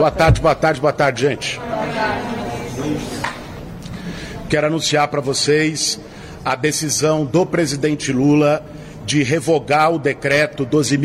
Boa tarde, gente. Quero anunciar para vocês a decisão do presidente Lula de revogar o decreto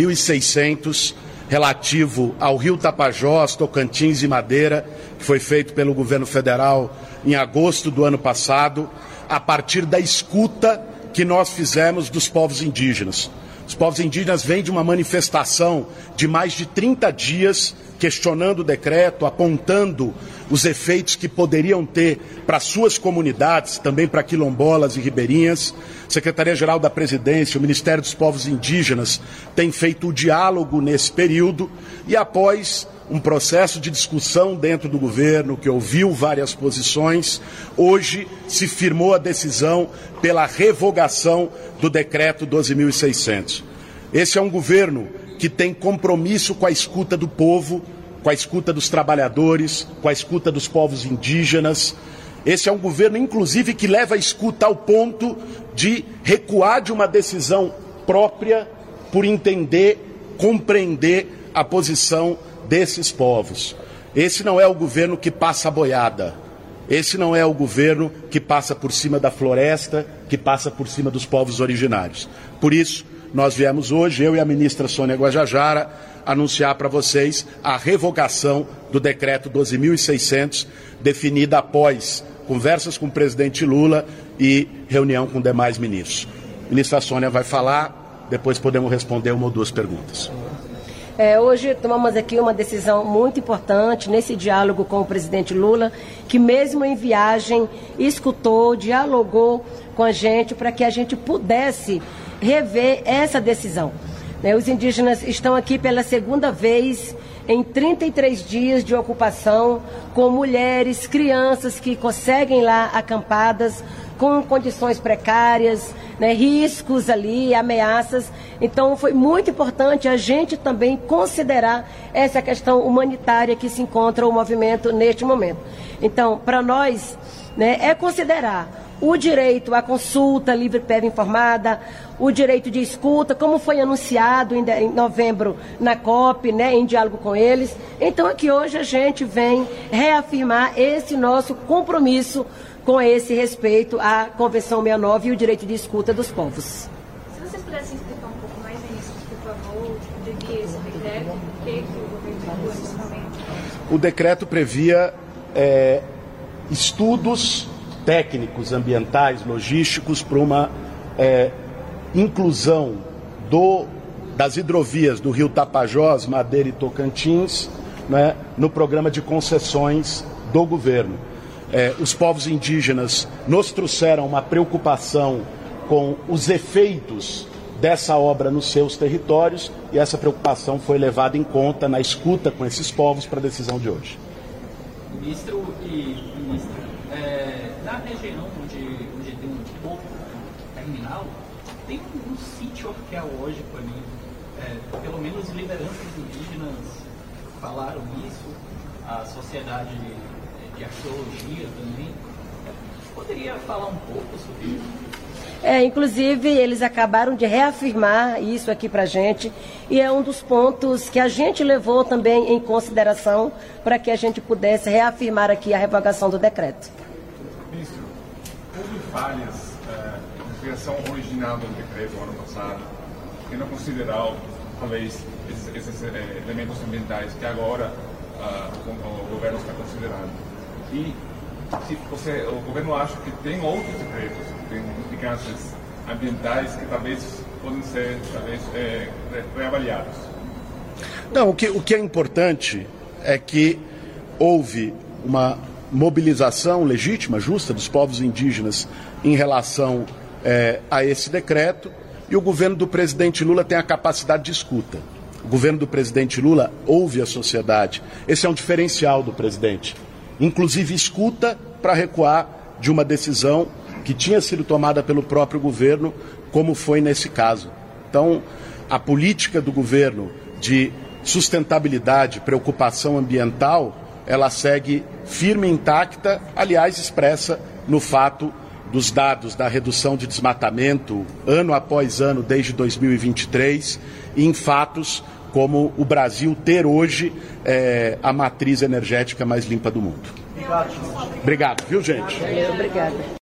12.600 relativo ao Rio Tapajós, Tocantins e Madeira, que foi feito pelo governo federal em agosto do ano passado, a partir da escuta que nós fizemos dos povos indígenas. Os povos indígenas vêm de uma manifestação de mais de 30 dias questionando o decreto, apontando os efeitos que poderiam ter para suas comunidades, também para quilombolas e ribeirinhas. A Secretaria-Geral da Presidência, o Ministério dos Povos Indígenas tem feito o diálogo nesse período e após um processo de discussão dentro do governo, que ouviu várias posições, hoje se firmou a decisão pela revogação do decreto 12.600. Esse é um governo que tem compromisso com a escuta do povo, com a escuta dos trabalhadores, com a escuta dos povos indígenas. Esse é um governo, inclusive, que leva a escuta ao ponto de recuar de uma decisão própria por entender, compreender a posição desses povos. Esse não é o governo que passa a boiada. Esse não é o governo que passa por cima da floresta, que passa por cima dos povos originários. Por isso, nós viemos hoje, eu e a ministra Sônia Guajajara, anunciar para vocês a revogação do decreto 12.600, definida após conversas com o presidente Lula e reunião com demais ministros. A ministra Sônia vai falar, depois podemos responder uma ou duas perguntas. Hoje tomamos aqui uma decisão muito importante nesse diálogo com o presidente Lula, que mesmo em viagem escutou, dialogou com a gente para que a gente pudesse rever essa decisão. Os indígenas estão aqui pela segunda vez em 33 dias de ocupação, com mulheres, crianças que conseguem lá acampadas, com condições precárias, riscos ali, ameaças. Então foi muito importante a gente também considerar essa questão humanitária que se encontra o movimento neste momento. Então, para nós, é considerar o direito à consulta livre, prévia informada, o direito de escuta, como foi anunciado em novembro na COP, em diálogo com eles. Então aqui hoje a gente vem reafirmar esse nosso compromisso com esse respeito à Convenção 69 e o direito de escuta dos povos. Se vocês pudessem explicar um pouco mais isso, por favor, de que esse decreto, o que o governo falou nesse momento? O decreto previa estudos técnicos, ambientais, logísticos para uma inclusão das hidrovias do Rio Tapajós, Madeira e Tocantins, no programa de concessões do governo. Os povos indígenas nos trouxeram uma preocupação com os efeitos dessa obra nos seus territórios e essa preocupação foi levada em conta na escuta com esses povos para a decisão de hoje. Ministro e ministra, na região onde tem um porto terminal, tem um sítio arqueológico ali. Pelo menos lideranças indígenas falaram isso, a sociedade de arqueologia também. Poderia falar um pouco sobre isso? Inclusive, eles acabaram de reafirmar isso aqui para a gente e é um dos pontos que a gente levou também em consideração para que a gente pudesse reafirmar aqui a revogação do decreto. Ministro, houve falhas na criação original do decreto no ano passado, que não consideraram, talvez, esses elementos ambientais que agora o governo está considerando. E se o governo acha que tem outros decretos, tem implicâncias ambientais que talvez podem ser reavaliados. Não, o que é importante é que houve uma mobilização legítima, justa dos povos indígenas em relação a esse decreto e o governo do presidente Lula tem a capacidade de escuta. O governo do presidente Lula ouve a sociedade. Esse é um diferencial do presidente. Inclusive escuta para recuar de uma decisão que tinha sido tomada pelo próprio governo, como foi nesse caso. Então, a política do governo de sustentabilidade, preocupação ambiental, ela segue firme e intacta, aliás, expressa no fato dos dados da redução de desmatamento ano após ano desde 2023 e em fatos como o Brasil ter hoje a matriz energética mais limpa do mundo. Obrigado, viu, gente? Obrigada.